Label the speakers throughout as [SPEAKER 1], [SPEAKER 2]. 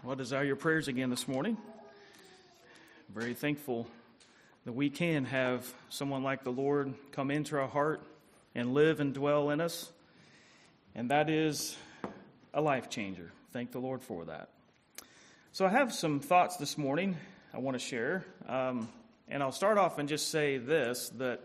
[SPEAKER 1] Well, desire your prayers again this morning. Very thankful that we can have someone like the Lord come into our heart and live and dwell in us. And that is a life changer. Thank the Lord for that. So I have some thoughts this morning I want to share. And I'll start off and just say this, that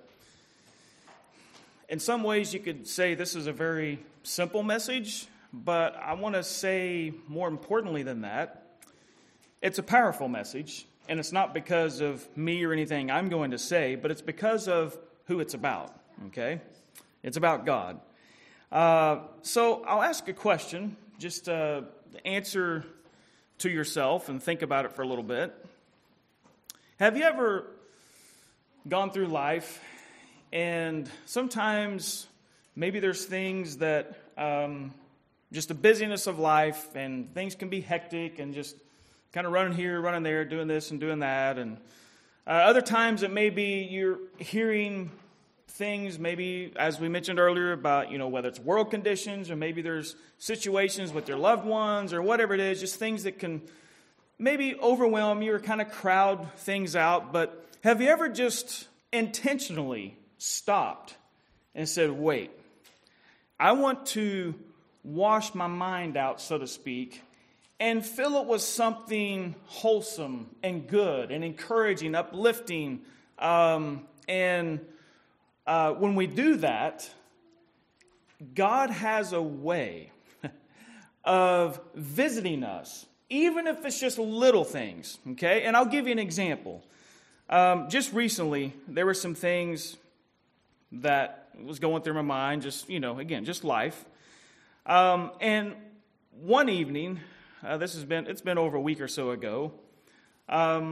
[SPEAKER 1] in some ways you could say this is a very simple message, but I want to say more importantly than that, it's a powerful message, and it's not because of me or anything I'm going to say, but it's because of who it's about, okay? It's about God. So I'll ask a question, just answer to yourself and think about it for a little bit. Have you ever gone through life and sometimes maybe there's things that just the busyness of life and things can be hectic and just kind of running here, running there, doing this and doing that. And other times it may be you're hearing things, maybe as we mentioned earlier about, whether it's world conditions or maybe there's situations with your loved ones or whatever it is, just things that can maybe overwhelm you or kind of crowd things out. But have you ever just intentionally stopped and said, wait, I want to wash my mind out, so to speak, and fill it with something wholesome and good and encouraging, uplifting. And when we do that, God has a way of visiting us, even if it's just little things, okay? And I'll give you an example. Just recently, there were some things that was going through my mind, just life. And one evening, it's been over a week or so ago, I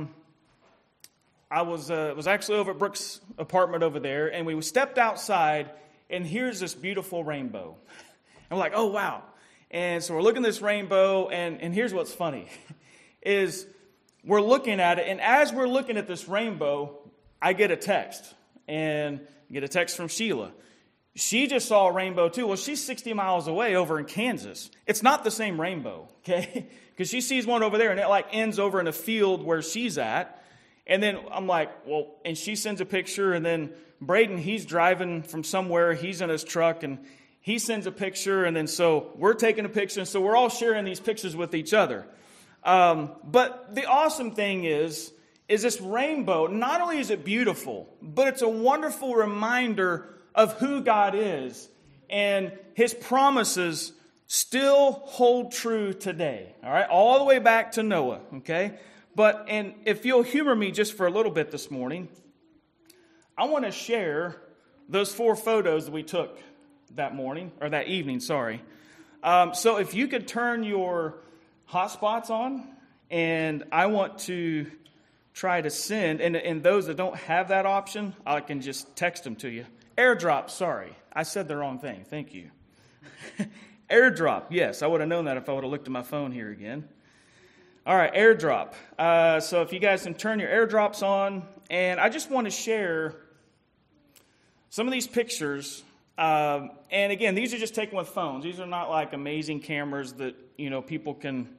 [SPEAKER 1] was actually over at Brooke's apartment over there, and we stepped outside, and here's this beautiful rainbow. And we're like, oh, wow. And so we're looking at this rainbow, and here's what's funny, is we're looking at it, and as we're looking at this rainbow, I get a text, and I get a text from Sheila. She just saw a rainbow too. Well, she's 60 miles away over in Kansas. It's not the same rainbow, okay? Because she sees one over there, and it ends over in a field where she's at. And then I'm like, well, and she sends a picture, and then Braden, he's driving from somewhere. He's in his truck, and he sends a picture, and then so we're taking a picture, and so we're all sharing these pictures with each other. But the awesome thing is this rainbow, not only is it beautiful, but it's a wonderful reminder of who God is, and His promises still hold true today, all right? All the way back to Noah, okay? And if you'll humor me just for a little bit this morning, I want to share those 4 photos that we took that evening. So if you could turn your hotspots on, and I want to try to send, and those that don't have that option, I can just text them to you. AirDrop, sorry. I said the wrong thing. Thank you. AirDrop, yes. I would have known that if I would have looked at my phone here again. All right, AirDrop. So if you guys can turn your AirDrops on, and I just want to share some of these pictures. And again, these are just taken with phones. These are not like amazing cameras that, people can,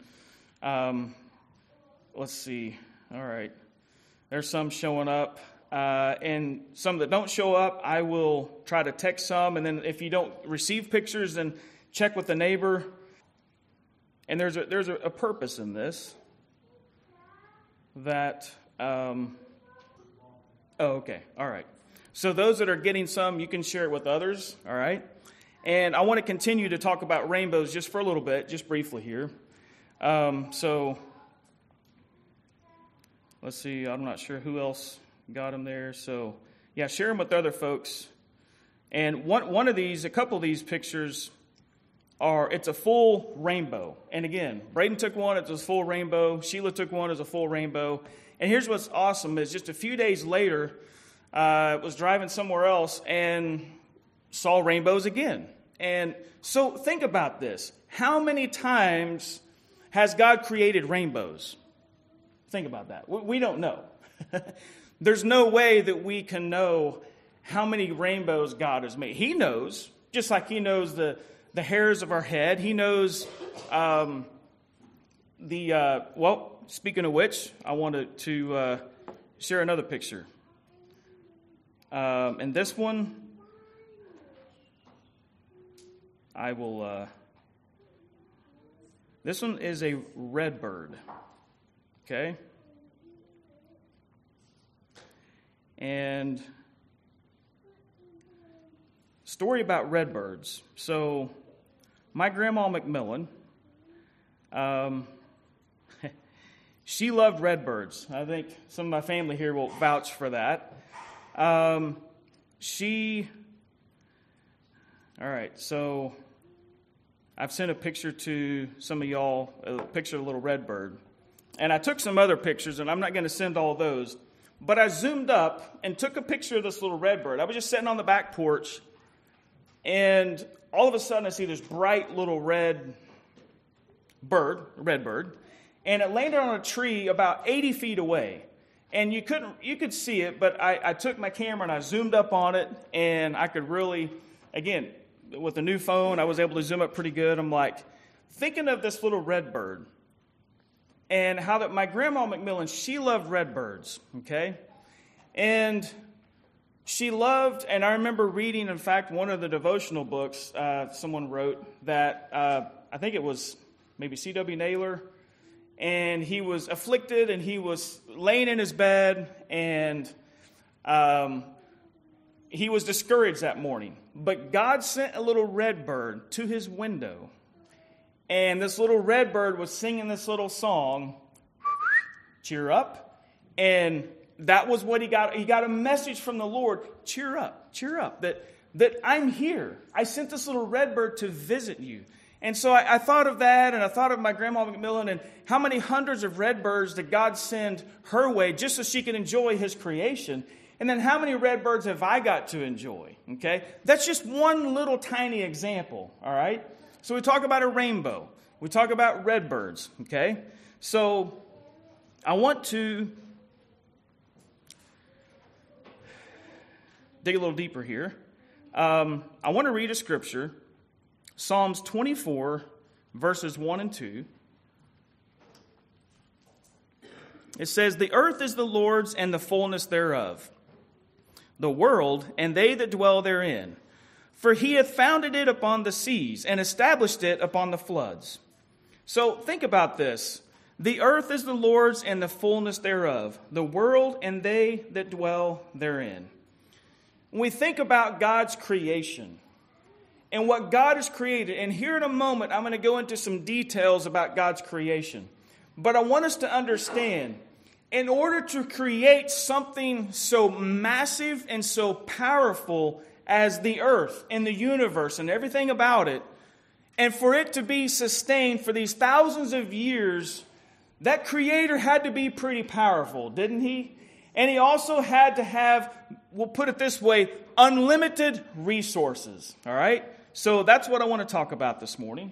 [SPEAKER 1] let's see. All right. There's some showing up. And some that don't show up, I will try to text some. And then if you don't receive pictures, then check with the neighbor. And there's a purpose in this. That, okay, all right. So those that are getting some, you can share it with others, all right? And I want to continue to talk about rainbows just for a little bit, just briefly here. So let's see, I'm not sure who else got them there. So, yeah, share them with other folks. And a couple of these pictures it's a full rainbow. And again, Braden took one, it was a full rainbow. Sheila took one, it was a full rainbow. And here's what's awesome is just a few days later, was driving somewhere else and saw rainbows again. And so think about this. How many times has God created rainbows? Think about that. We don't know. There's no way that we can know how many rainbows God has made. He knows, just like He knows the hairs of our head. He knows speaking of which, I wanted to share another picture. And this one, this one is a red bird. Okay? And story about redbirds. So, my grandma Macmillan, she loved redbirds. I think some of my family here will vouch for that. All right, so I've sent a picture to some of y'all, a picture of a little redbird. And I took some other pictures, and I'm not going to send all those. But I zoomed up and took a picture of this little redbird. I was just sitting on the back porch, and all of a sudden I see this bright little redbird, and it landed on a tree about 80 feet away. And you could see it, but I took my camera and I zoomed up on it, and I could really, again, with the new phone, I was able to zoom up pretty good. I'm like, thinking of this little redbird, and how that my grandma Macmillan, she loved redbirds, okay? And she loved, and I remember reading, in fact, one of the devotional books someone wrote that, I think it was maybe C.W. Naylor, and he was afflicted, and he was laying in his bed, and he was discouraged that morning. But God sent a little redbird to his window, and this little redbird was singing this little song, cheer up, and that was what he got. He got a message from the Lord, cheer up, that I'm here. I sent this little redbird to visit you. And so I thought of that, and I thought of my grandma Macmillan, and how many hundreds of redbirds did God send her way just so she could enjoy his creation. And then how many redbirds have I got to enjoy? Okay, that's just one little tiny example, all right? So we talk about a rainbow. We talk about redbirds, okay? So I want to dig a little deeper here. I want to read a scripture, Psalms 24, verses 1 and 2. It says, "The earth is the Lord's and the fullness thereof, the world and they that dwell therein. For he hath founded it upon the seas, and established it upon the floods." So think about this. The earth is the Lord's and the fullness thereof, the world and they that dwell therein. When we think about God's creation and what God has created, and here in a moment I'm going to go into some details about God's creation. But I want us to understand, in order to create something so massive and so powerful as the earth and the universe and everything about it, and for it to be sustained for these thousands of years, that creator had to be pretty powerful, didn't he? And he also had to have, we'll put it this way, unlimited resources, all right? So that's what I want to talk about this morning.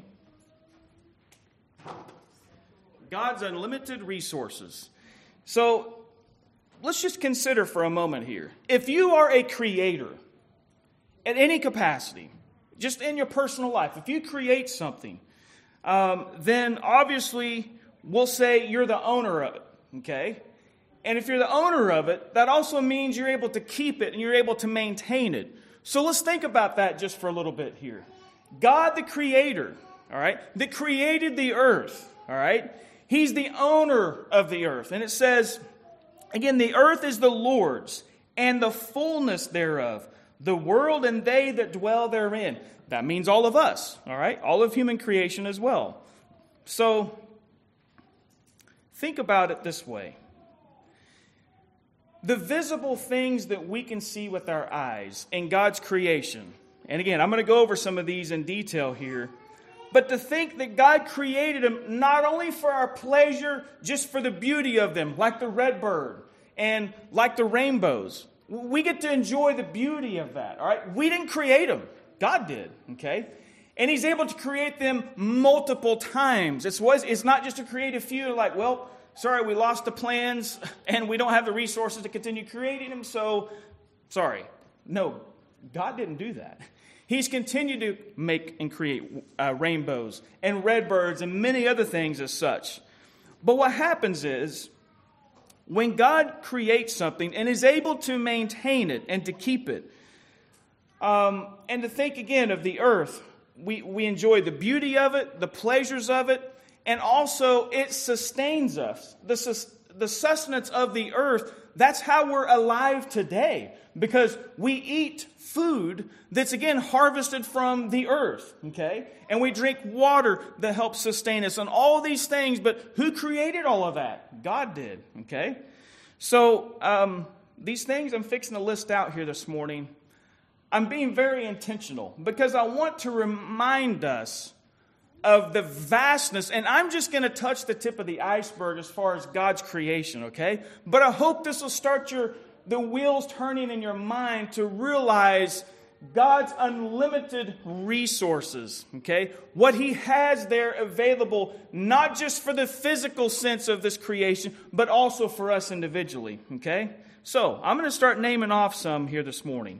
[SPEAKER 1] God's unlimited resources. So let's just consider for a moment here. If you are a creator at any capacity, just in your personal life, if you create something, then obviously we'll say you're the owner of it, okay? And if you're the owner of it, that also means you're able to keep it and you're able to maintain it. So let's think about that just for a little bit here. God the Creator, all right, that created the earth, all right? He's the owner of the earth. And it says, again, the earth is the Lord's and the fullness thereof, the world and they that dwell therein. That means all of us, all right? All of human creation as well. So think about it this way. The visible things that we can see with our eyes in God's creation, and again, I'm going to go over some of these in detail here, but to think that God created them not only for our pleasure, just for the beauty of them, like the redbird and like the rainbows. We get to enjoy the beauty of that, all right? We didn't create them. God did, okay? And He's able to create them multiple times. It's not just to create a few, like, well, sorry, we lost the plans and we don't have the resources to continue creating them, so sorry. No, God didn't do that. He's continued to make and create rainbows and redbirds and many other things as such. But what happens is, when God creates something and is able to maintain it and to keep it, and to think again of the earth, we enjoy the beauty of it, the pleasures of it, and also it sustains us. The sustenance of the earth, that's how we're alive today. Because we eat food that's, again, harvested from the earth, okay? And we drink water that helps sustain us and all these things. But who created all of that? God did, okay? So these things I'm fixing to list out here this morning, I'm being very intentional because I want to remind us of the vastness, and I'm just going to touch the tip of the iceberg as far as God's creation, okay? But I hope this will start the wheels turning in your mind to realize God's unlimited resources, okay? What He has there available, not just for the physical sense of this creation, but also for us individually, okay? So, I'm going to start naming off some here this morning.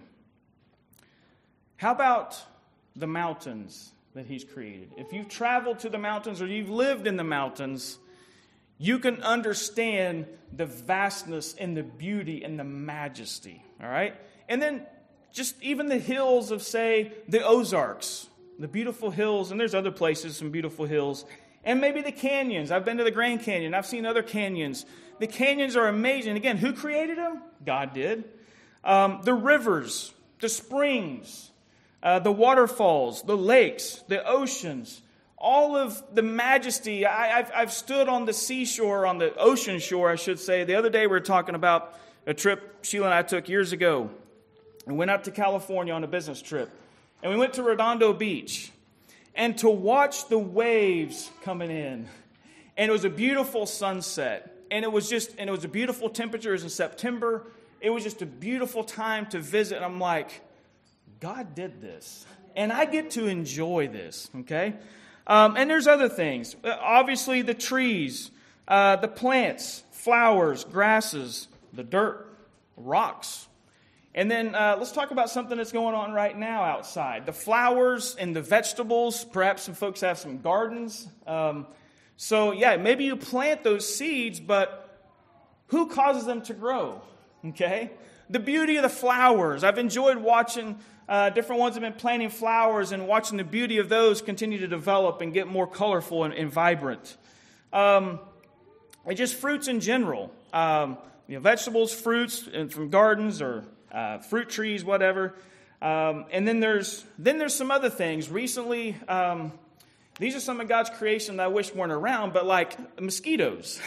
[SPEAKER 1] How about the mountains that He's created? If you've traveled to the mountains or you've lived in the mountains, you can understand the vastness and the beauty and the majesty, all right? And then just even the hills of, say, the Ozarks, the beautiful hills, and there's other places, some beautiful hills, and maybe the canyons. I've been to the Grand Canyon. I've seen other canyons. The canyons are amazing. Again, who created them? God did. The rivers, the springs, the waterfalls, the lakes, the oceans, all of the majesty. I've stood on the seashore, on the ocean shore, I should say. The other day we were talking about a trip Sheila and I took years ago. We went out to California on a business trip. And we went to Redondo Beach. And to watch the waves coming in. And it was a beautiful sunset. And it was a beautiful temperature. It was in September. It was just a beautiful time to visit. And I'm like, God did this. And I get to enjoy this, okay? And there's other things. Obviously, the trees, the plants, flowers, grasses, the dirt, rocks. And then let's talk about something that's going on right now outside. The flowers and the vegetables. Perhaps some folks have some gardens. So, yeah, maybe you plant those seeds, but who causes them to grow, okay? The beauty of the flowers. I've enjoyed watching different ones have been planting flowers and watching the beauty of those continue to develop and get more colorful and vibrant. And just fruits in general. Vegetables, fruits and from gardens or fruit trees, whatever. And then there's some other things. Recently, these are some of God's creation that I wish weren't around, but like mosquitoes.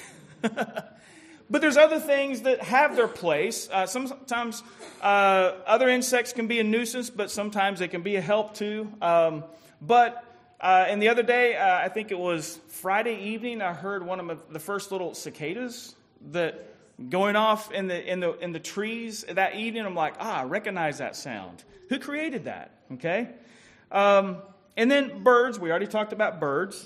[SPEAKER 1] But there's other things that have their place. Sometimes other insects can be a nuisance, but sometimes they can be a help too. And the other day, I think it was Friday evening, I heard one of the first little cicadas that going off in the trees that evening. I'm like, I recognize that sound. Who created that? Okay. And then birds. We already talked about birds.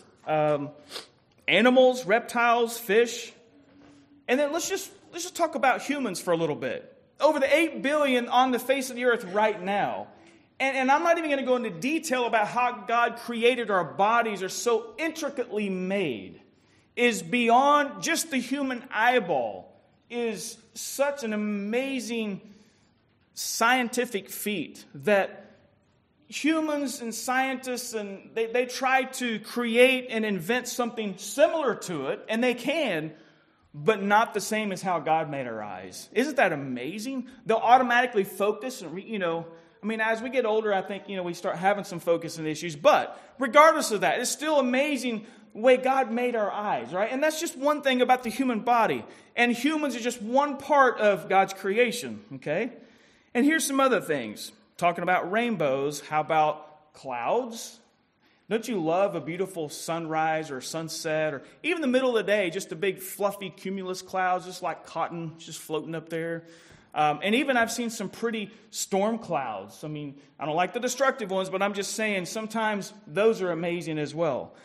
[SPEAKER 1] Animals, reptiles, fish. And then let's just talk about humans for a little bit. Over the 8 billion on the face of the earth right now. And I'm not even going to go into detail about how God created our bodies are so intricately made. Is beyond just the human eyeball. Is such an amazing scientific feat that humans and scientists and they try to create and invent something similar to it, and they can, but not the same as how God made our eyes. Isn't that amazing? They'll automatically focus and, as we get older, I think, we start having some focusing issues. But regardless of that, it's still amazing the way God made our eyes, right? And that's just one thing about the human body. And humans are just one part of God's creation, okay? And here's some other things. Talking about rainbows, how about clouds? Don't you love a beautiful sunrise or sunset or even the middle of the day, just a big fluffy cumulus clouds, just like cotton, just floating up there? And even I've seen some pretty storm clouds. I don't like the destructive ones, but I'm just saying sometimes those are amazing as well.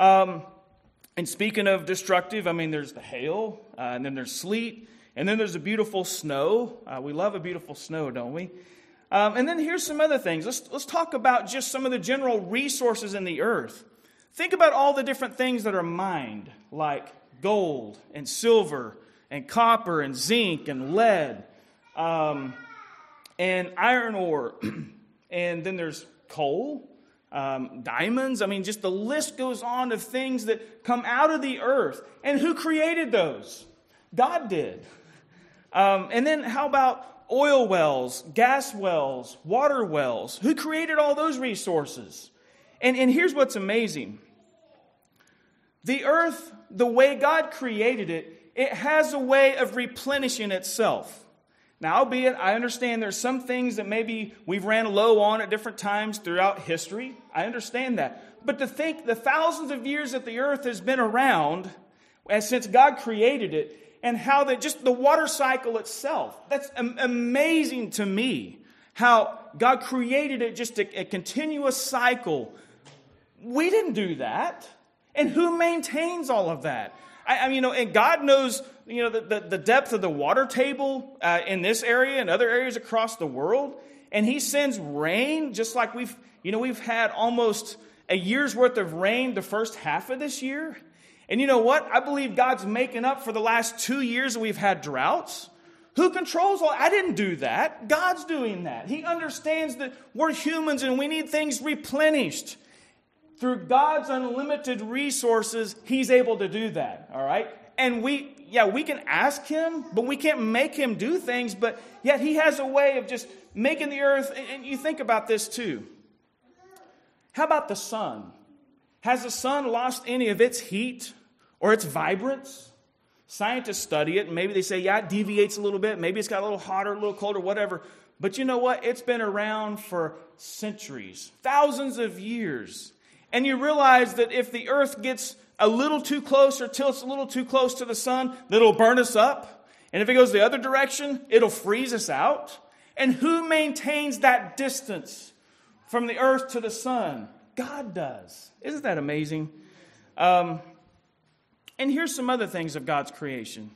[SPEAKER 1] And speaking of destructive, there's the hail, and then there's sleet, and then there's the beautiful snow. We love a beautiful snow, don't we? And then here's some other things. Let's talk about just some of the general resources in the earth. Think about all the different things that are mined, like gold and silver and copper and zinc and lead and iron ore. And then there's coal, diamonds. I mean, just the list goes on of things that come out of the earth. And who created those? God did. And then how about oil wells, gas wells, water wells? Who created all those resources? And here's what's amazing. The earth, the way God created it, it has a way of replenishing itself. Now, albeit, I understand there's some things that maybe we've ran low on at different times throughout history. I understand that. But to think the thousands of years that the earth has been around, since God created it, and how that just the water cycle itself, that's amazing to me. How God created it, just a continuous cycle. We didn't do that. And who maintains all of that? I mean, and God knows, the depth of the water table in this area and other areas across the world. And He sends rain, just like we've had almost a year's worth of rain the first half of this year. And you know what? I believe God's making up for the last 2 years that we've had droughts. Who controls all? I didn't do that. God's doing that. He understands that we're humans and we need things replenished. Through God's unlimited resources, He's able to do that. All right? And we can ask Him, but we can't make Him do things. But yet He has a way of just making the earth. And you think about this too. How about the sun? Has the sun lost any of its heat or its vibrance? Scientists study it, and maybe they say, it deviates a little bit. Maybe it's got a little hotter, a little colder, whatever. But you know what? It's been around for centuries, thousands of years. And you realize that if the earth gets a little too close or tilts a little too close to the sun, that it'll burn us up. And if it goes the other direction, it'll freeze us out. And who maintains that distance from the earth to the sun? God does. Isn't that amazing? And here's some other things of God's creation.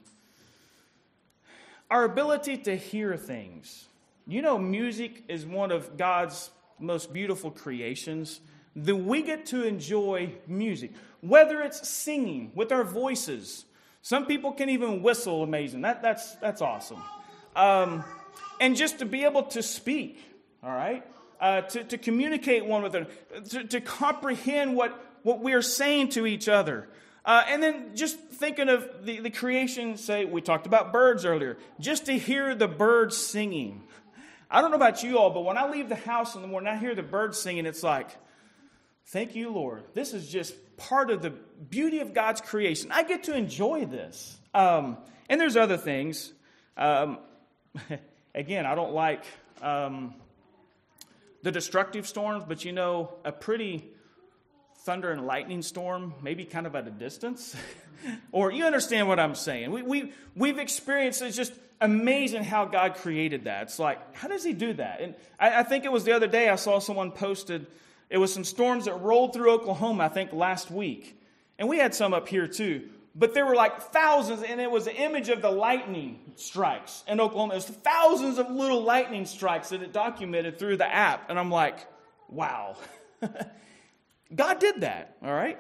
[SPEAKER 1] Our ability to hear things. Music is one of God's most beautiful creations. That we get to enjoy music. Whether it's singing with our voices. Some people can even whistle amazing. That's awesome. And just to be able to speak. All right? To communicate one with another, to comprehend what we are saying to each other. And then just thinking of the creation, say, we talked about birds earlier, just to hear the birds singing. I don't know about you all, but when I leave the house in the morning, I hear the birds singing, it's like, thank you, Lord. This is just part of the beauty of God's creation. I get to enjoy this. And there's other things. Again, I don't like the destructive storms, but a pretty thunder and lightning storm, maybe kind of at a distance. Or you understand what I'm saying. We've experienced, it's just amazing how God created that. It's like, how does He do that? And I think it was the other day I saw someone posted, it was some storms that rolled through Oklahoma, I think last week. And we had some up here too. But there were like thousands, and it was an image of the lightning strikes in Oklahoma. It was thousands of little lightning strikes that it documented through the app. And I'm like, wow. God did that, all right?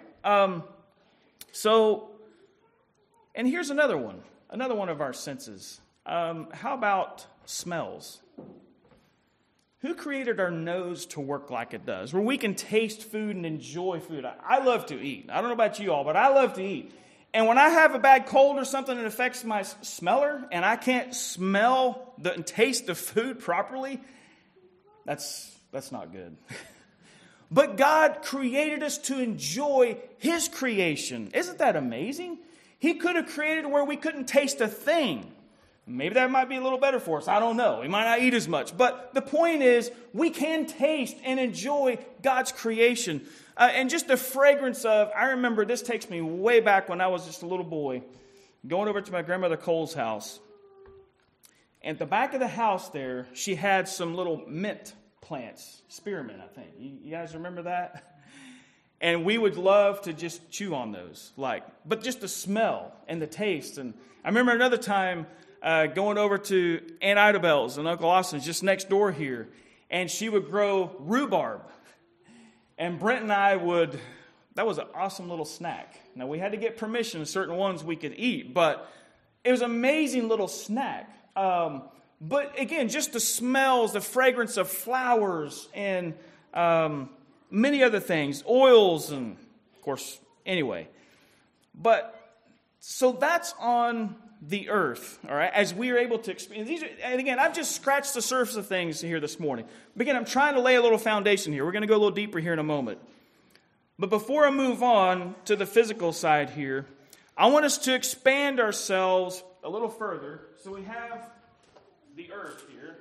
[SPEAKER 1] And here's another one of our senses. How about smells? Who created our nose to work like it does, where we can taste food and enjoy food? I love to eat. I don't know about you all, but I love to eat. And when I have a bad cold or something that affects my smeller and I can't smell and taste the food properly, that's not good. But God created us to enjoy His creation. Isn't that amazing? He could have created where we couldn't taste a thing. Maybe that might be a little better for us. I don't know. We might not eat as much. But the point is, we can taste and enjoy God's creation. And just the fragrance of, I remember this takes me way back when I was just a little boy, going over to my grandmother Cole's house. And at the back of the house there, she had some little mint plants, spearmint, I think. You guys remember that? And we would love to just chew on those, but just the smell and the taste. And I remember another time going over to Aunt Idabel's and Uncle Austin's just next door here, and she would grow rhubarb. And Brent and I would that was an awesome little snack. Now, we had to get permission, certain ones we could eat, but it was an amazing little snack. But again, just the smells, the fragrance of flowers, and many other things, oils, and of course, anyway. But so that's on the earth, all right, as we are able to experience. And again, I've just scratched the surface of things here this morning. But again, I'm trying to lay a little foundation here. We're going to go a little deeper here in a moment. But before I move on to the physical side here, I want us to expand ourselves a little further. So we have the earth here.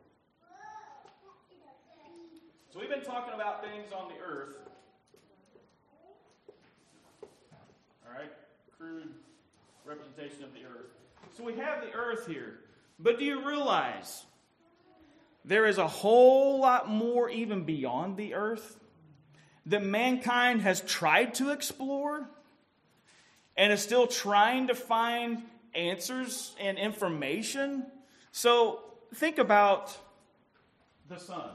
[SPEAKER 1] So we've been talking about things on the earth. All right, crude representation of the earth. So we have the earth here. But do you realize there is a whole lot more even beyond the earth that mankind has tried to explore and is still trying to find answers and information? So think about the sun.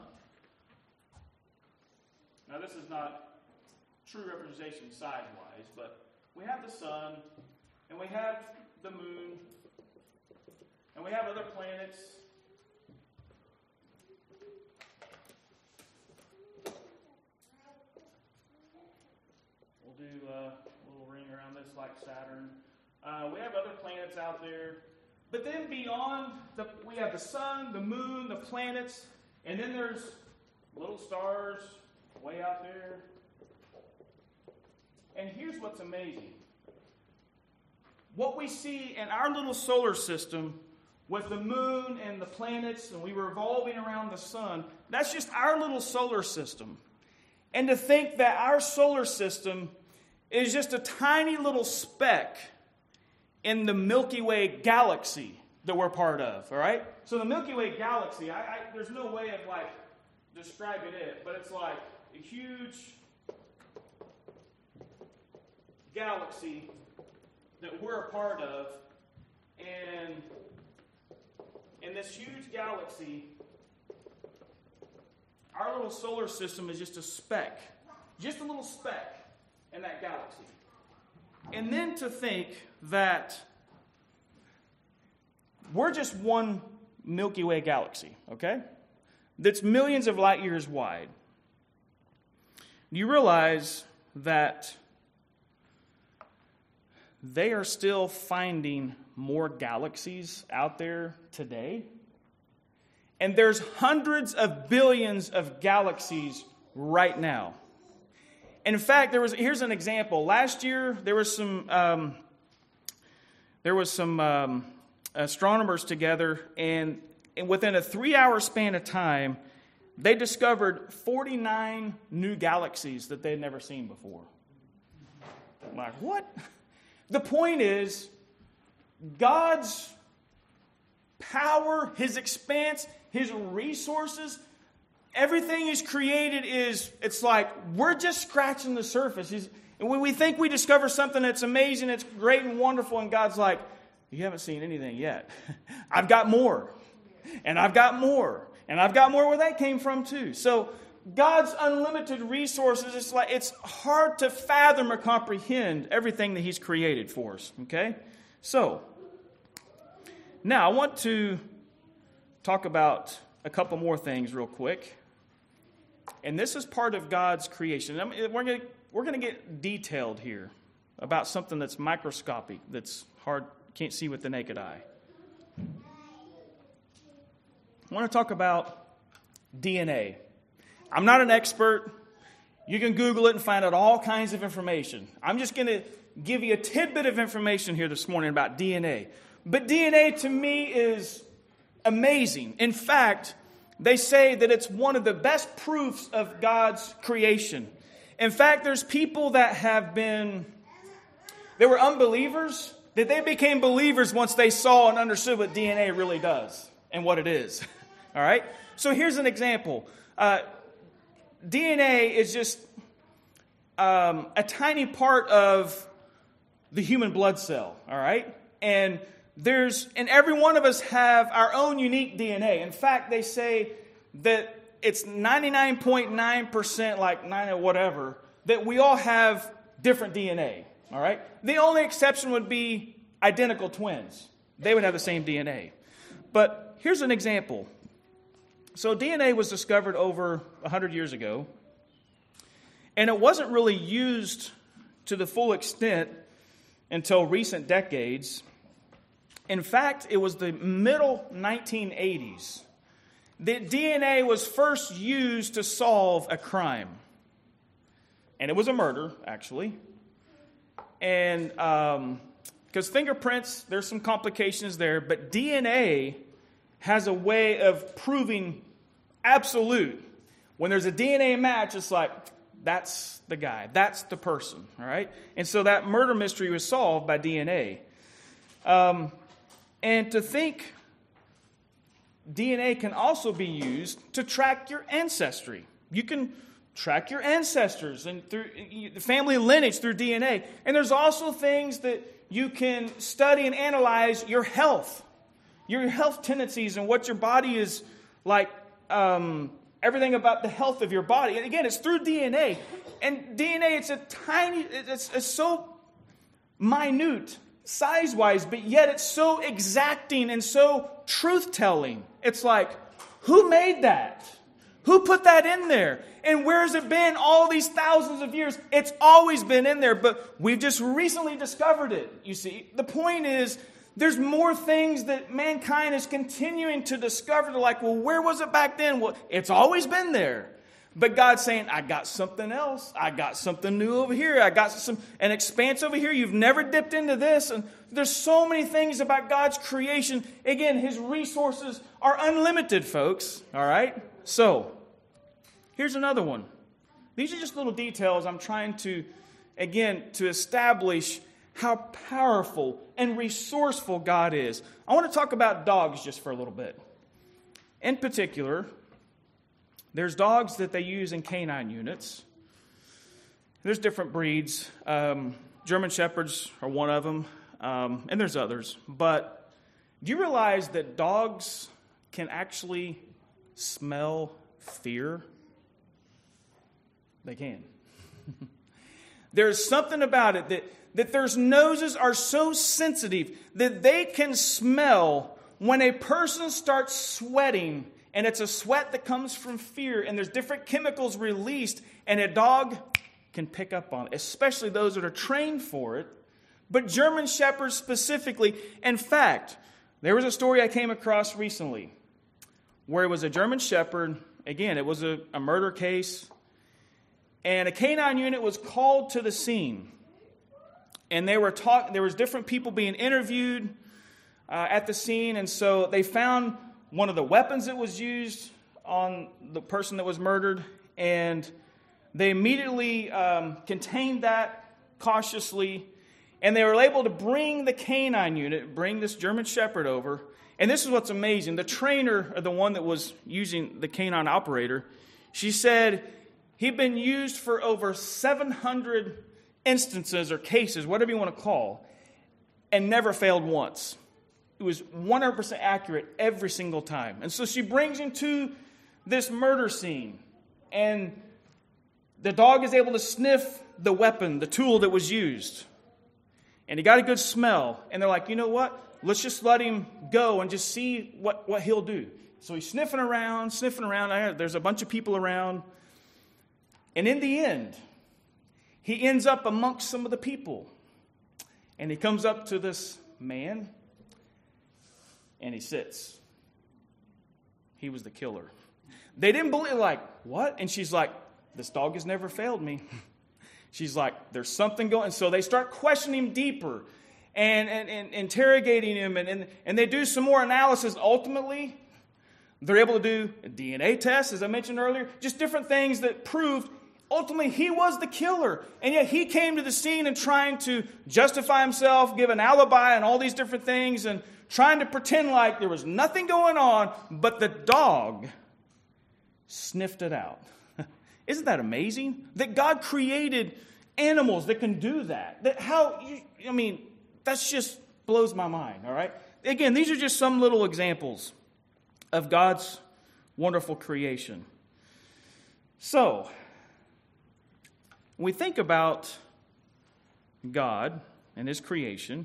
[SPEAKER 1] Now this is not true representation size-wise, but we have the sun, and we have the moon, and we have other planets. We'll do a little ring around this like Saturn. We have other planets out there. But then beyond, we have the sun, the moon, the planets, and then there's little stars way out there. And here's what's amazing. What we see in our little solar system with the moon and the planets, and we were revolving around the sun, that's just our little solar system. And to think that our solar system is just a tiny little speck in the Milky Way galaxy that we're part of, all right? So the Milky Way galaxy, there's no way of like describing it, but it's like a huge galaxy that we're a part of, and in this huge galaxy, our little solar system is just a speck, just a little speck in that galaxy. And then to think that we're just one Milky Way galaxy, okay? That's millions of light years wide. Do you realize that they are still finding more galaxies out there today? And there's hundreds of billions of galaxies right now. In fact, here's an example. Last year, there was some astronomers together, and within a 3-hour span of time, they discovered 49 new galaxies that they'd never seen before. I'm like, what? The point is, God's power, His expanse, His resources, everything He's created it's like we're just scratching the surface. And when we think we discover something that's amazing, it's great and wonderful, and God's like, you haven't seen anything yet. I've got more. And I've got more. And I've got more where that came from too. So God's unlimited resources, it's hard to fathom or comprehend everything that He's created for us. Okay? So, now I want to talk about a couple more things real quick. And this is part of God's creation. We're going to get detailed here about something that's microscopic, that's hard, can't see with the naked eye. I want to talk about DNA. I'm not an expert. You can Google it and find out all kinds of information. I'm just going to give you a tidbit of information here this morning about DNA. But DNA to me is amazing. In fact, they say that it's one of the best proofs of God's creation. In fact, there's people that they were unbelievers, that they became believers once they saw and understood what DNA really does and what it is. All right? So here's an example. DNA is just a tiny part of the human blood cell. All right? And every one of us have our own unique DNA. In fact, they say that it's 99.9%, like 9 or whatever, that we all have different DNA, all right? The only exception would be identical twins. They would have the same DNA. But here's an example. So DNA was discovered over 100 years ago, and it wasn't really used to the full extent until recent decades. In fact, it was the middle 1980s that DNA was first used to solve a crime. And it was a murder, actually. And because fingerprints, there's some complications there, but DNA has a way of proving absolute. When there's a DNA match, it's like, that's the guy, that's the person, all right? And so that murder mystery was solved by DNA. And to think DNA can also be used to track your ancestry. You can track your ancestors and through the family lineage through DNA. And there's also things that you can study and analyze your health tendencies and what your body is like, everything about the health of your body. And again, it's through DNA. And DNA, it's so minute size-wise, but yet it's so exacting and so truth-telling. It's like, who made that? Who put that in there? And where has it been all these thousands of years? It's always been in there, but we've just recently discovered it, you see. The point is, there's more things that mankind is continuing to discover. They're like, well, where was it back then? Well, it's always been there. But God's saying, I got something else. I got something new over here. I got an expanse over here. You've never dipped into this. And there's so many things about God's creation. Again, His resources are unlimited, folks. All right? So, here's another one. These are just little details I'm trying to, again, to establish how powerful and resourceful God is. I want to talk about dogs just for a little bit. In particular, there's dogs that they use in canine units. There's different breeds. German Shepherds are one of them, and there's others. But do you realize that dogs can actually smell fear? They can. There's something about it that their noses are so sensitive that they can smell when a person starts sweating, and it's a sweat that comes from fear, and there's different chemicals released, and a dog can pick up on it, especially those that are trained for it. But German Shepherds specifically, in fact, there was a story I came across recently where it was a German Shepherd. Again, it was a murder case, and a canine unit was called to the scene. And there was different people being interviewed at the scene, and so they found one of the weapons that was used on the person that was murdered, and they immediately contained that cautiously, and they were able to bring the canine unit, bring this German Shepherd over. And this is what's amazing. The trainer, or the one that was using the canine operator, she said he'd been used for over 700 instances or cases, whatever you want to call, and never failed once. It was 100% accurate every single time. And so she brings him to this murder scene, and the dog is able to sniff the weapon, the tool that was used. And he got a good smell. And they're like, you know what? Let's just let him go and just see what he'll do. So he's sniffing around. There's a bunch of people around. And in the end, he ends up amongst some of the people. And he comes up to this man, and he sits. He was the killer. They didn't believe, like, what? And she's like, this dog has never failed me. She's like, there's something going. So they start questioning him deeper and interrogating him. And they do some more analysis. Ultimately, they're able to do a DNA test, as I mentioned earlier. Just different things that proved ultimately he was the killer. And yet he came to the scene and trying to justify himself, give an alibi and all these different things, and trying to pretend like there was nothing going on, but the dog sniffed it out. Isn't that amazing? That God created animals that can do that. That just blows my mind, all right? Again, these are just some little examples of God's wonderful creation. So, when we think about God and His creation,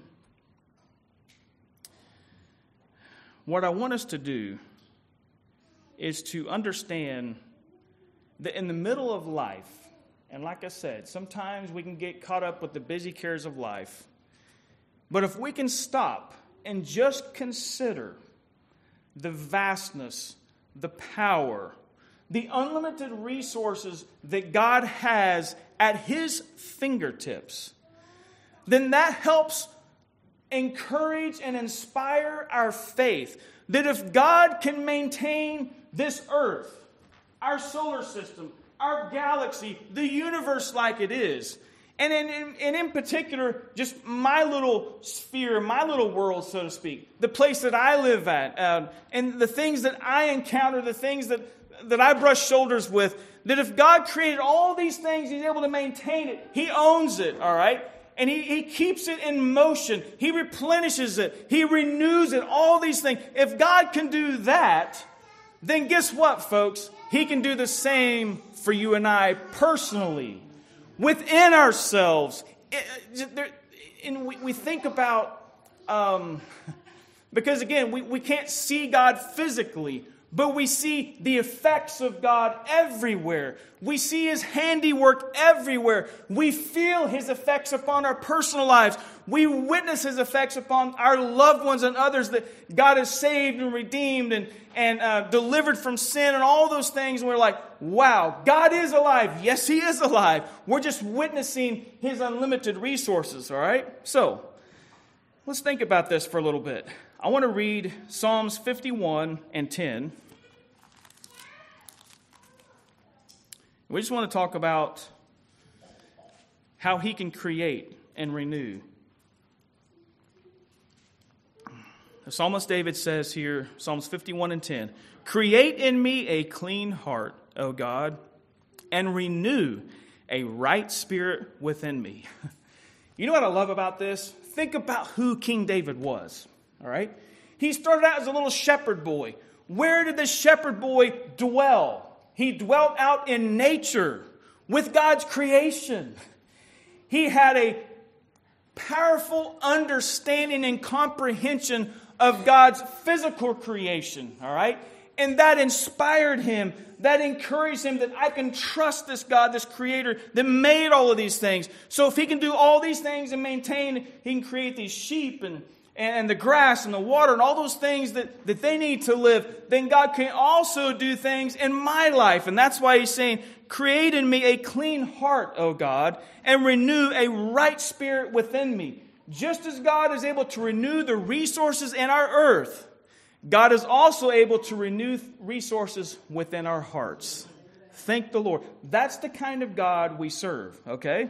[SPEAKER 1] what I want us to do is to understand that in the middle of life, and like I said, sometimes we can get caught up with the busy cares of life, but if we can stop and just consider the vastness, the power, the unlimited resources that God has at His fingertips, then that helps encourage and inspire our faith that if God can maintain this earth, our solar system, our galaxy, the universe like it is, and in particular, just my little sphere, my little world, so to speak, the place that I live at, and the things that I encounter, the things that I brush shoulders with, that if God created all these things, He's able to maintain it. He owns it, all right? And He keeps it in motion. He replenishes it. He renews it, all these things. If God can do that, then guess what, folks? He can do the same for you and I personally, within ourselves. And we think about, because again, we can't see God physically, but we see the effects of God everywhere. We see His handiwork everywhere. We feel His effects upon our personal lives. We witness His effects upon our loved ones and others that God has saved and redeemed and delivered from sin and all those things. And we're like, wow, God is alive. Yes, He is alive. We're just witnessing His unlimited resources, all right? So, let's think about this for a little bit. I want to read Psalms 51 and 10. We just want to talk about how He can create and renew. The psalmist David says here, Psalms 51 and 10, "Create in me a clean heart, O God, and renew a right spirit within me." You know what I love about this? Think about who King David was, all right? He started out as a little shepherd boy. Where did the shepherd boy dwell? He dwelt out in nature with God's creation. He had a powerful understanding and comprehension of God's physical creation, all right? And that inspired him, that encouraged him that I can trust this God, this Creator that made all of these things. So if He can do all these things and maintain, He can create these sheep and the grass and the water and all those things that they need to live, then God can also do things in my life. And that's why He's saying, "Create in me a clean heart, O God, and renew a right spirit within me." Just as God is able to renew the resources in our earth, God is also able to renew resources within our hearts. Thank the Lord. That's the kind of God we serve, okay?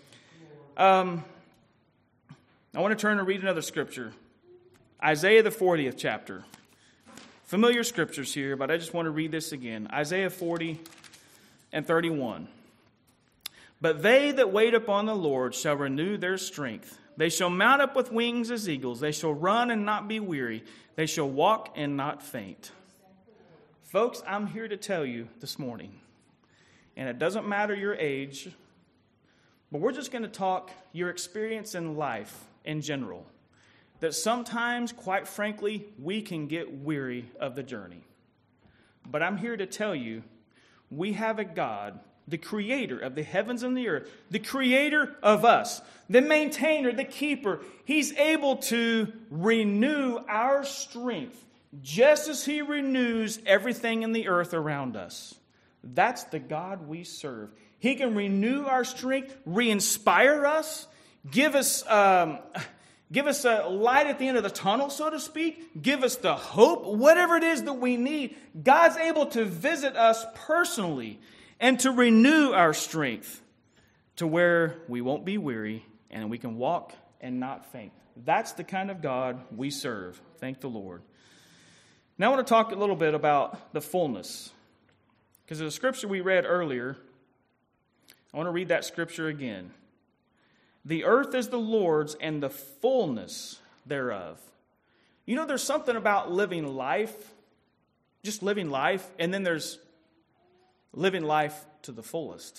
[SPEAKER 1] I want to turn and read another scripture. Isaiah, the 40th chapter. Familiar scriptures here, but I just want to read this again. Isaiah 40 and 31. "But they that wait upon the Lord shall renew their strength. They shall mount up with wings as eagles. They shall run and not be weary. They shall walk and not faint." Folks, I'm here to tell you this morning, and it doesn't matter your age, but we're just going to talk your experience in life in general, that sometimes, quite frankly, we can get weary of the journey. But I'm here to tell you, we have a God, the Creator of the heavens and the earth, the Creator of us, the maintainer, the keeper. He's able to renew our strength just as He renews everything in the earth around us. That's the God we serve. He can renew our strength, re-inspire us, give us a light at the end of the tunnel, so to speak. Give us the hope, whatever it is that we need. God's able to visit us personally and to renew our strength to where we won't be weary and we can walk and not faint. That's the kind of God we serve. Thank the Lord. Now I want to talk a little bit about the fullness. Because the scripture we read earlier, I want to read that scripture again. "The earth is the Lord's and the fullness thereof." You know, there's something about living life, just living life, and then there's living life to the fullest.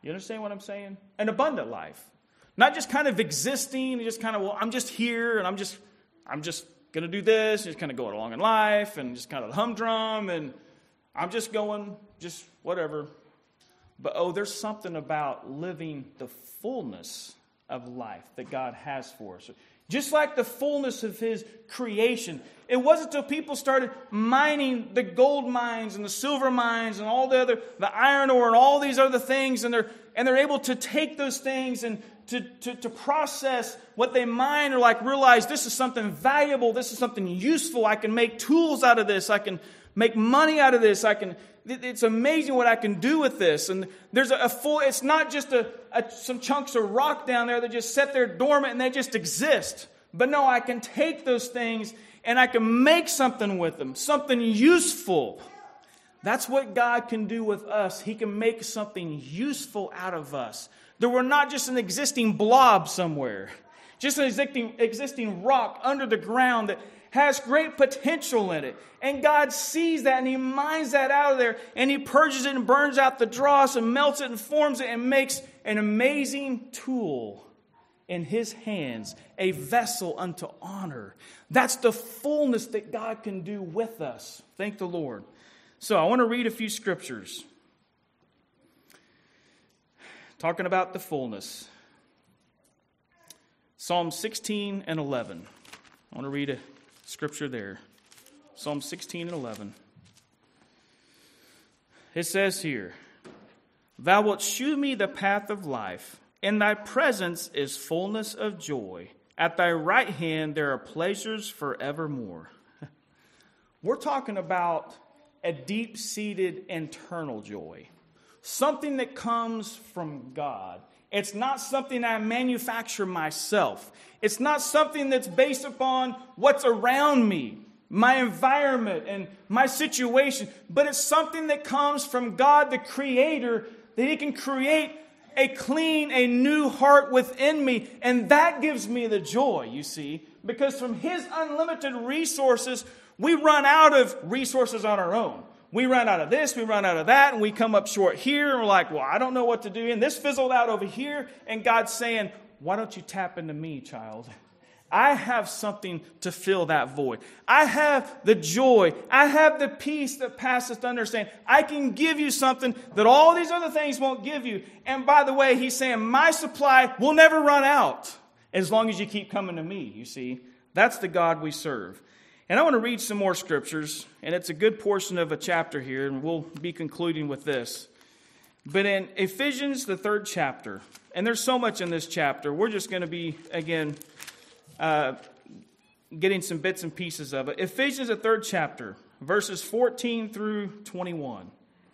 [SPEAKER 1] You understand what I'm saying? An abundant life. Not just kind of existing, just kind of, well, I'm just here and I'm just going to do this, just kind of going along in life and just kind of humdrum and I'm just going, just whatever. But there's something about living the fullness of life that God has for us. Just like the fullness of His creation. It wasn't until people started mining the gold mines and the silver mines and all the iron ore and all these other things, and they're able to take those things and to process what they mine, or like realize this is something valuable, this is something useful. I can make tools out of this. I can make money out of this. It's amazing what I can do with this. And there's it's not just some chunks of rock down there that just sit there dormant and they just exist. But no, I can take those things and I can make something with them, something useful. That's what God can do with us. He can make something useful out of us. That we're not just an existing blob somewhere, just an existing rock under the ground that has great potential in it. And God sees that and He mines that out of there and He purges it and burns out the dross and melts it and forms it and makes an amazing tool in His hands, a vessel unto honor. That's the fullness that God can do with us. Thank the Lord. So I want to read a few scriptures talking about the fullness. Psalm 16 and 11. I want to read a scripture there. Psalm 16 and 11. It says here, Thou wilt shew me the path of life. In Thy presence is fullness of joy. At Thy right hand there are pleasures forevermore. We're talking about a deep-seated internal joy. Something that comes from God. It's not something I manufacture myself. It's not something that's based upon what's around me, my environment and my situation. But it's something that comes from God, the Creator, that He can create a clean, a new heart within me. And that gives me the joy, you see. Because from His unlimited resources, we run out of resources on our own. We run out of this, we run out of that, and we come up short here, and we're like, well, I don't know what to do. And this fizzled out over here, and God's saying, why don't you tap into me, child? I have something to fill that void. I have the joy. I have the peace that passeth understanding. I can give you something that all these other things won't give you. And by the way, He's saying, my supply will never run out as long as you keep coming to me, you see. That's the God we serve. And I want to read some more scriptures, and it's a good portion of a chapter here, and we'll be concluding with this. But in Ephesians, the 3rd chapter, and there's so much in this chapter, we're just going to be, again, getting some bits and pieces of it. Ephesians, the 3rd chapter, verses 14 through 21.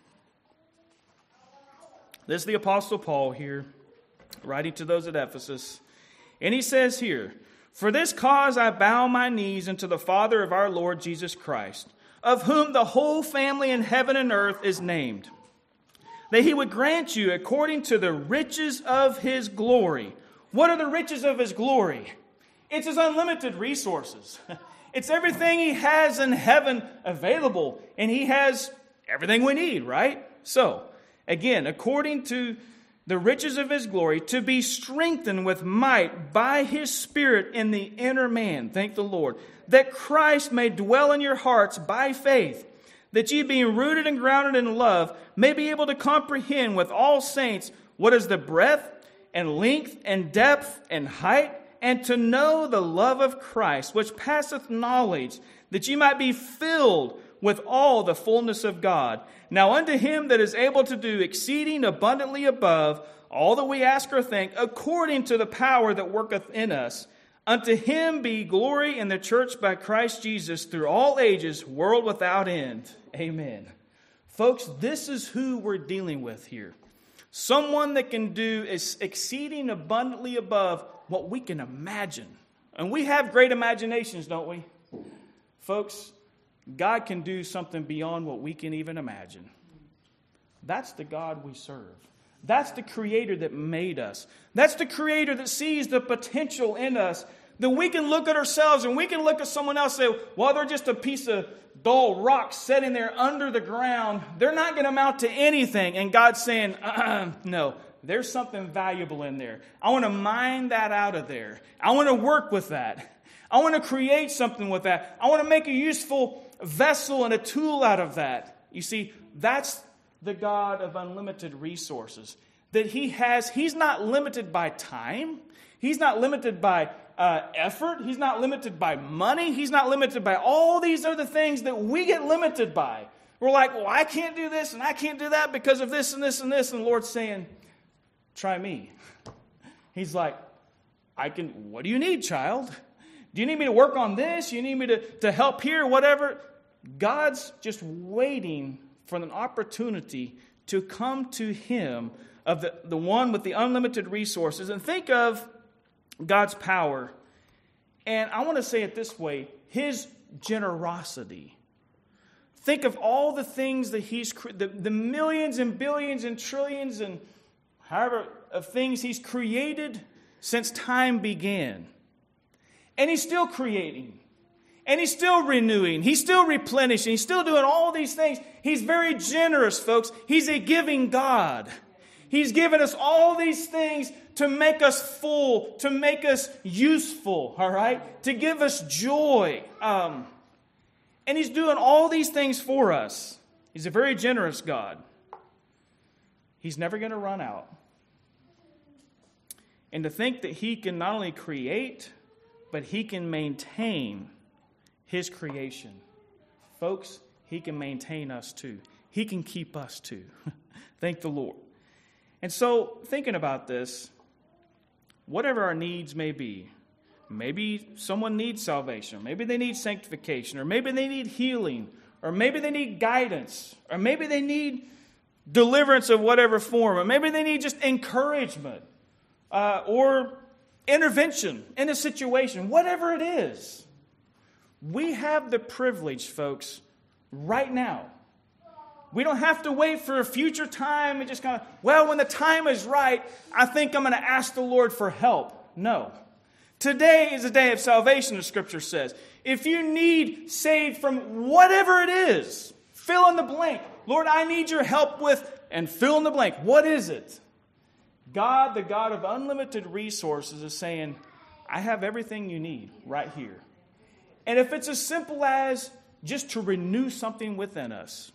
[SPEAKER 1] This is the Apostle Paul here, writing to those at Ephesus. And he says here, For this cause I bow my knees unto the Father of our Lord Jesus Christ, of whom the whole family in heaven and earth is named, that He would grant you according to the riches of His glory. What are the riches of His glory? It's His unlimited resources. It's everything He has in heaven available, and He has everything we need, right? So, again, according to the riches of His glory, to be strengthened with might by His Spirit in the inner man. Thank the Lord. That Christ may dwell in your hearts by faith, that ye being rooted and grounded in love, may be able to comprehend with all saints what is the breadth and length and depth and height, and to know the love of Christ, which passeth knowledge, that ye might be filled with all the fullness of God. Now unto Him that is able to do exceeding abundantly above all that we ask or think, according to the power that worketh in us, unto Him be glory in the church by Christ Jesus through all ages, world without end. Amen. Folks, this is who we're dealing with here. Someone that can do exceeding abundantly above what we can imagine. And we have great imaginations, don't we? Folks, God can do something beyond what we can even imagine. That's the God we serve. That's the Creator that made us. That's the Creator that sees the potential in us. That we can look at ourselves and we can look at someone else and say, well, they're just a piece of dull rock sitting there under the ground. They're not going to amount to anything. And God's saying, no, there's something valuable in there. I want to mine that out of there. I want to work with that. I want to create something with that. I want to make a useful vessel and a tool out of that. You see, that's the God of unlimited resources. That He's not limited by time. He's not limited by effort. He's not limited by money. He's not limited by all these other things that we get limited by. We're like, well, I can't do this and I can't do that because of this and this and this. And the Lord's saying, try me. He's like, what do you need, child? Do you need me to work on this? You need me to help here, whatever? God's just waiting for an opportunity to come to Him, of the one with the unlimited resources. And think of God's power. And I want to say it this way, His generosity. Think of all the things that He's, the millions and billions and trillions and however of things He's created since time began. And He's still creating. And He's still renewing. He's still replenishing. He's still doing all these things. He's very generous, folks. He's a giving God. He's given us all these things to make us full, to make us useful, all right? To give us joy. And He's doing all these things for us. He's a very generous God. He's never going to run out. And to think that He can not only create, but He can maintain His creation. Folks, He can maintain us too. He can keep us too. Thank the Lord. And so, thinking about this, whatever our needs may be, maybe someone needs salvation, or maybe they need sanctification, or maybe they need healing, or maybe they need guidance, or maybe they need deliverance of whatever form, or maybe they need just encouragement, or intervention in a situation, whatever it is. We have the privilege, folks, right now. We don't have to wait for a future time and just kind of, when the time is right, I think I'm going to ask the Lord for help. No. Today is a day of salvation, the Scripture says. If you need saved from whatever it is, fill in the blank. Lord, I need your help with, and fill in the blank. What is it? God, the God of unlimited resources, is saying, I have everything you need right here. And if it's as simple as just to renew something within us,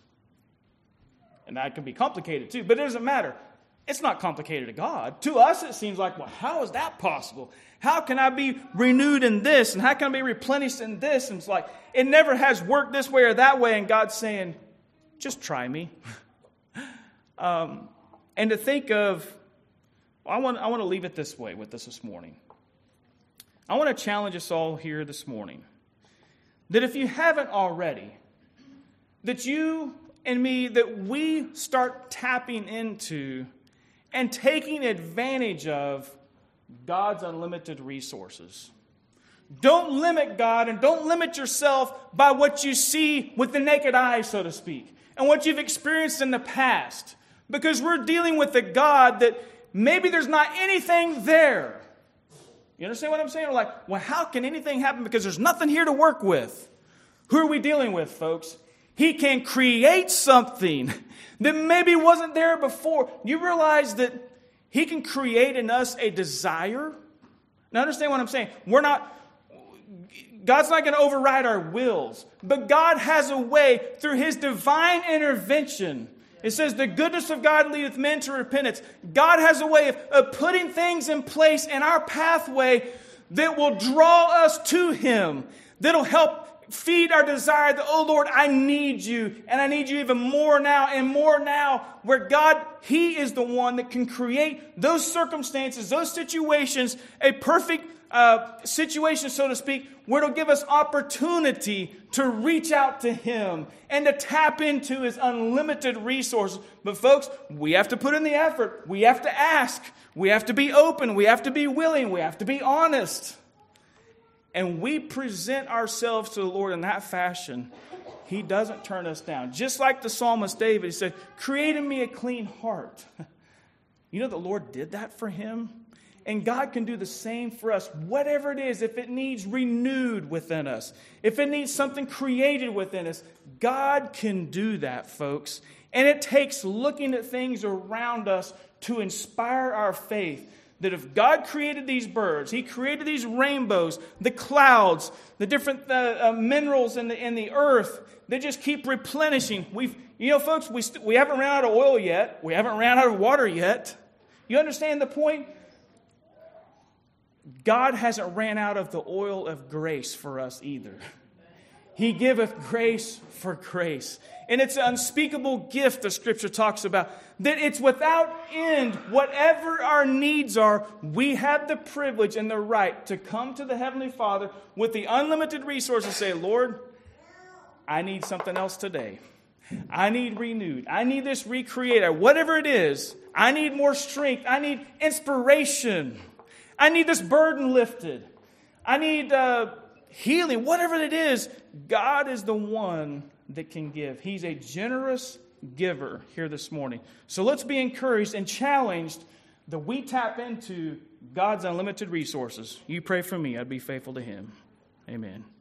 [SPEAKER 1] and that can be complicated too, but it doesn't matter. It's not complicated to God. To us, it seems like, how is that possible? How can I be renewed in this? And how can I be replenished in this? And it's like, it never has worked this way or that way. And God's saying, just try me. And to think of, I want to leave it this way with us this morning. I want to challenge us all here this morning that if you haven't already, that you and me, that we start tapping into and taking advantage of God's unlimited resources. Don't limit God and don't limit yourself by what you see with the naked eye, so to speak, and what you've experienced in the past. Because we're dealing with a God that maybe there's not anything there. You understand what I'm saying? We're like, how can anything happen? Because there's nothing here to work with. Who are we dealing with, folks? He can create something that maybe wasn't there before. You realize that He can create in us a desire? Now understand what I'm saying. God's not going to override our wills. But God has a way through His divine intervention. It says the goodness of God leadeth men to repentance. God has a way of putting things in place in our pathway that will draw us to Him. That'll help feed our desire that, oh Lord, I need you. And I need you even more now and more now. Where God, He is the one that can create those circumstances, those situations, a perfect situation, so to speak, where it'll give us opportunity to reach out to Him and to tap into His unlimited resources. But folks, we have to put in the effort. We have to ask. We have to be open. We have to be willing. We have to be honest. And we present ourselves to the Lord in that fashion, He doesn't turn us down. Just like the psalmist David, he said, create in me a clean heart. You know the Lord did that for him? And God can do the same for us. Whatever it is, if it needs renewed within us, if it needs something created within us, God can do that, folks. And it takes looking at things around us to inspire our faith that if God created these birds, He created these rainbows, the clouds, the different minerals in the earth, they just keep replenishing. Folks, we haven't ran out of oil yet. We haven't ran out of water yet. You understand the point? God hasn't ran out of the oil of grace for us either. He giveth grace for grace. And it's an unspeakable gift the Scripture talks about. That it's without end. Whatever our needs are, we have the privilege and the right to come to the Heavenly Father with the unlimited resources and say, Lord, I need something else today. I need renewed. I need this recreated. Whatever it is, I need more strength. I need inspiration. I need this burden lifted. I need healing. Whatever it is, God is the one that can give. He's a generous giver here this morning. So let's be encouraged and challenged that we tap into God's unlimited resources. You pray for me. I'd be faithful to Him. Amen.